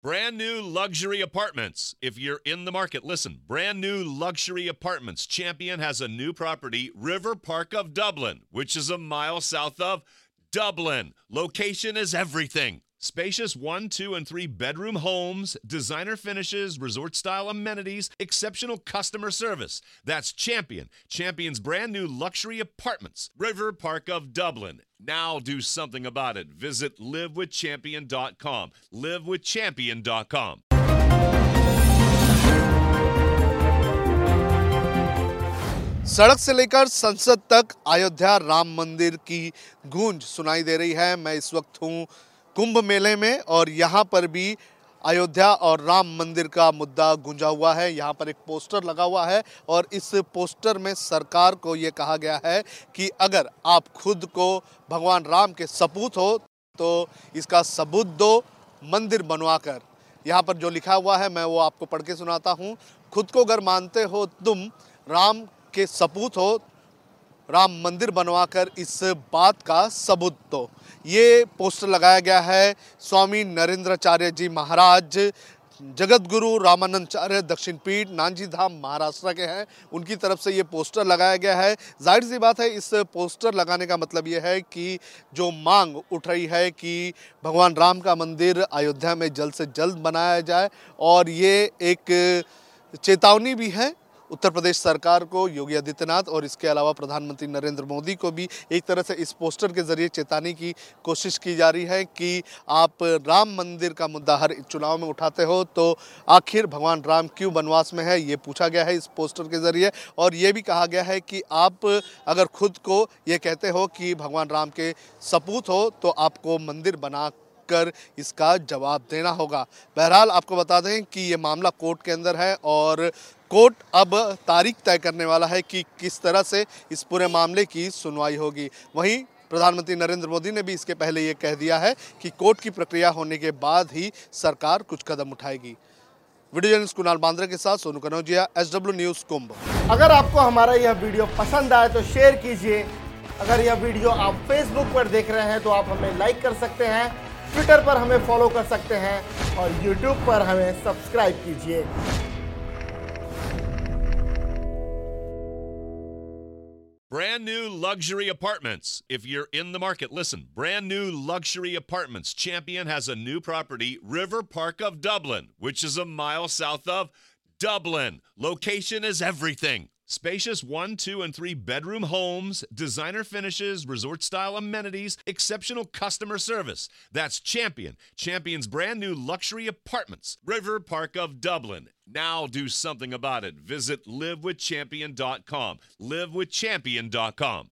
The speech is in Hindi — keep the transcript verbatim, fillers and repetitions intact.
Brand new luxury apartments. If you're in the market, listen. Brand new luxury apartments. Champion has a new property, River Park of Dublin, which is a mile south of Dublin. Location is everything. Spacious one, two, and three bedroom homes, designer finishes, resort-style amenities, exceptional customer service. That's Champion. Champion's brand new luxury apartments, River Park of Dublin. Now do something about it. Visit live with champion dot com. live with champion dot com. सड़क से लेकर संसद तक अयोध्या राम मंदिर की गूंज सुनाई दे रही है। मैं इस वक्त हूँ कुंभ मेले में और यहाँ पर भी अयोध्या और राम मंदिर का मुद्दा गूंजा हुआ है। यहाँ पर एक पोस्टर लगा हुआ है और इस पोस्टर में सरकार को ये कहा गया है कि अगर आप खुद को भगवान राम के सपूत हो तो इसका सबूत दो मंदिर बनवाकर। यहाँ पर जो लिखा हुआ है मैं वो आपको पढ़ के सुनाता हूँ। खुद को अगर मानते हो तुम राम के सपूत हो, राम मंदिर बनवाकर इस बात का सबूत दो। ये पोस्टर लगाया गया है स्वामी नरेंद्राचार्य जी महाराज, जगत गुरु रामानंदाचार्य दक्षिण पीठ नानजी धाम महाराष्ट्र के हैं, उनकी तरफ से ये पोस्टर लगाया गया है। जाहिर सी बात है इस पोस्टर लगाने का मतलब ये है कि जो मांग उठ रही है कि भगवान राम का मंदिर अयोध्या में जल्द से जल्द बनाया जाए, और ये एक चेतावनी भी है उत्तर प्रदेश सरकार को, योगी आदित्यनाथ और इसके अलावा प्रधानमंत्री नरेंद्र मोदी को भी एक तरह से इस पोस्टर के जरिए चेताने की कोशिश की जा रही है कि आप राम मंदिर का मुद्दा हर चुनाव में उठाते हो तो आखिर भगवान राम क्यों वनवास में है, ये पूछा गया है इस पोस्टर के जरिए। और ये भी कहा गया है कि आप अगर खुद को ये कहते हो कि भगवान राम के सपूत हो तो आपको मंदिर बना कर इसका जवाब देना होगा। बहरहाल आपको बता दें कि ये मामला कोर्ट के अंदर है और कोर्ट अब तारीख तय करने वाला है कि किस तरह से इस पूरे मामले की सुनवाई होगी। वहीं प्रधानमंत्री नरेंद्र मोदी ने भी इसके पहले ये कह दिया है कि कोर्ट की प्रक्रिया होने के बाद ही सरकार कुछ कदम उठाएगी। वीडियो जर्नलिस्ट कुणाल बांद्रा के साथ Sonu Kanaujia, S W news Kumbh. अगर आपको हमारा यह वीडियो पसंद आए तो शेयर कीजिए। अगर यह वीडियो आप फेसबुक पर देख रहे हैं तो आप हमें लाइक कर सकते हैं, ट्विटर पर हमें फॉलो कर सकते हैं और यूट्यूब पर हमें सब्सक्राइब कीजिए। Brand new luxury apartments. If you're in the market, listen. Brand new luxury apartments. Champion has a new property, River Park of Dublin, which is a mile south of Dublin. Location is everything. Spacious one, two, and three bedroom homes, designer finishes, resort-style amenities, exceptional customer service. That's Champion. Champion's brand new luxury apartments, River Park of Dublin. Now do something about it. Visit live with champion dot com. live with champion dot com.